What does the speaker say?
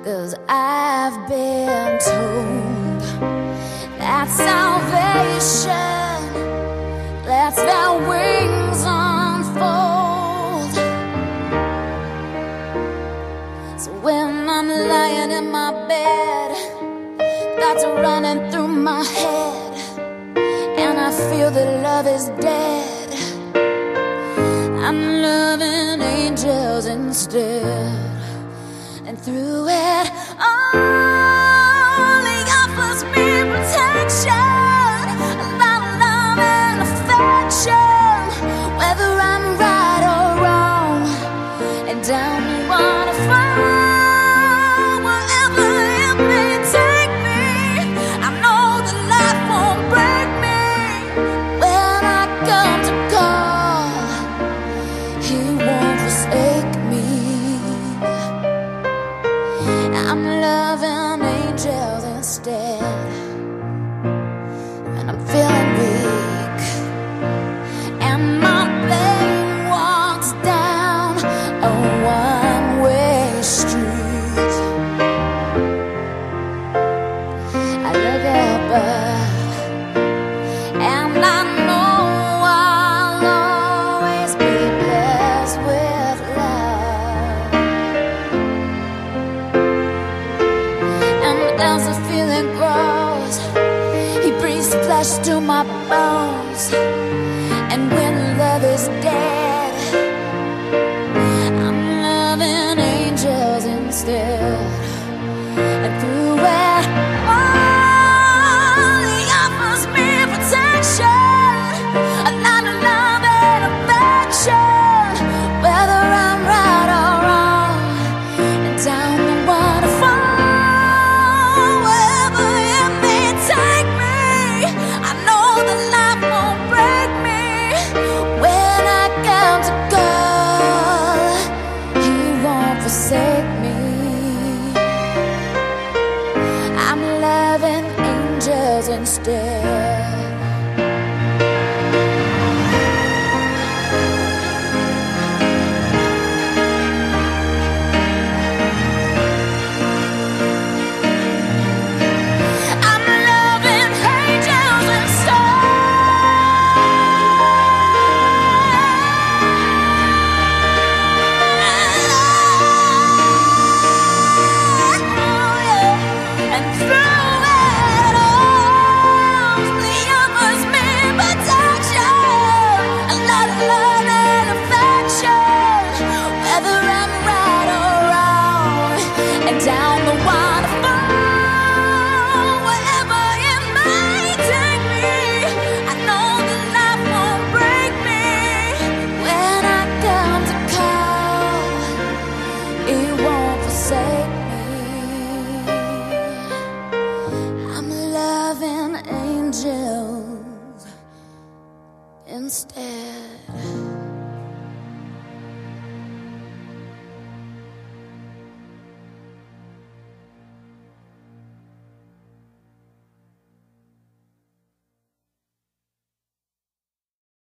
'Cause I've been told that salvation lets their wings unfold. So when I'm lying in my bed, thoughts are running through my head, and I feel that love is dead, I'm loving angels instead. And through it all, he offers me protection, love and affection, whether I'm right or wrong, and down the waterfall, wherever it may take me, I know that life won't break me. When I come to call, he won't forsake me. I'm loving angels instead, and I'm feeling weak, and my plane walks down a one-way street. I look above, and I know I'll always be blessed with love. As the feeling grows, he breathes flesh to my bones. And when love is dead, I'm loving angels instead. And through it all, he offers me protection, a lot of love and affection, whether I'm right or wrong, and down the waterfall. Forsake me. I'm loving angels instead. Down